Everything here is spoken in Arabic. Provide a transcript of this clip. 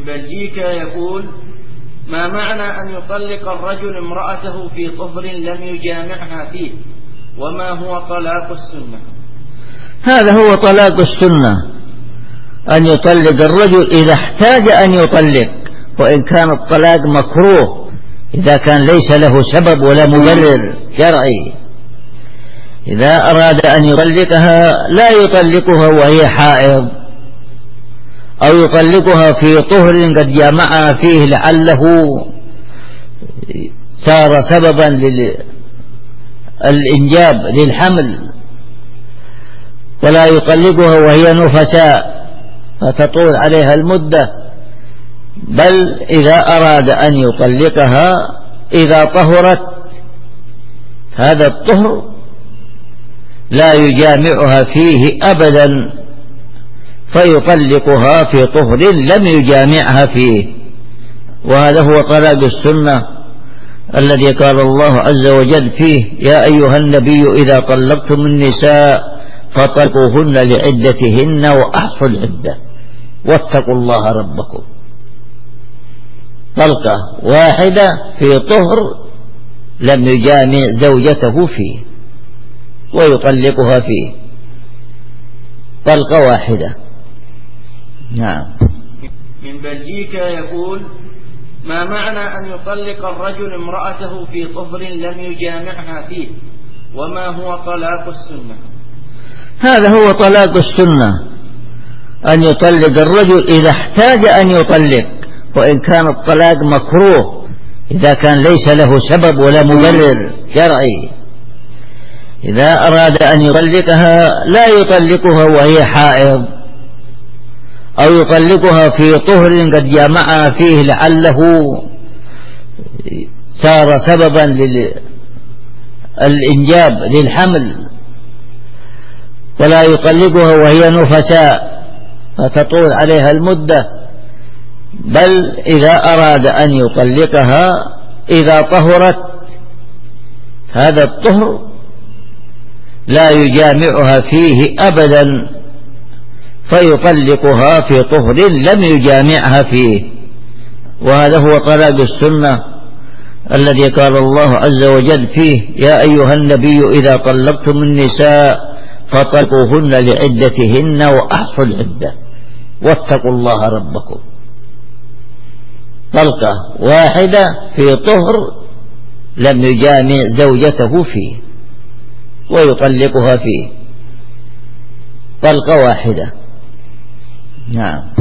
من بلجيكا يقول: ما معنى أن يطلق الرجل امرأته في طهر لم يجامعها فيه، وما هو طلاق السنة؟ هذا هو طلاق السنة، أن يطلق الرجل إذا احتاج أن يطلق، وإن كان الطلاق مكروه إذا كان ليس له سبب ولا مبرر شرعي. إذا أراد أن يطلقها لا يطلقها وهي حائض، أو يطلقها في طهر قد جامعها فيه لعله صار سببا للإنجاب للحمل، ولا يطلقها وهي نفساء فتطول عليها المدة، بل إذا أراد أن يطلقها إذا طهرت، هذا الطهر لا يجامعها فيه أبدا، فيطلقها في طهر لم يجامعها فيه. وهذا هو طلاق السنة الذي قال الله عز وجل فيه: يا أيها النبي إذا طلقتم النساء فطلقوهن لعدتهن وأحصوا العدة واتقوا الله ربكم. طلقة واحدة في طهر لم يجامع زوجته فيه ويطلقها فيه، طلقة واحدة. نعم. من بلجيكا يقول: ما معنى أن يطلق الرجل امرأته في طهر لم يجامعها فيه، وما هو طلاق السنة؟ هذا هو طلاق السنة، أن يطلق الرجل إذا احتاج أن يطلق، وإن كان الطلاق مكروه إذا كان ليس له سبب ولا مبرر شرعي. إذا أراد أن يطلقها لا يطلقها وهي حائض، أو يطلقها في طهر قد جامعها فيه لعله صار سببا للإنجاب للحمل، ولا يطلقها وهي نفساء فتطول عليها المدة، بل إذا أراد أن يطلقها إذا طهرت، هذا الطهر لا يجامعها فيه أبدا، فيطلقها في طهر لم يجامعها فيه. وهذا هو طلاق السنة الذي قال الله عز وجل فيه: يا أيها النبي إذا طلقتم النساء فطلقوهن لعدتهن وأحصوا العدة واتقوا الله ربكم. طلقة واحدة في طهر لم يجامع زوجته فيه ويطلقها فيه، طلقة واحدة. نعم.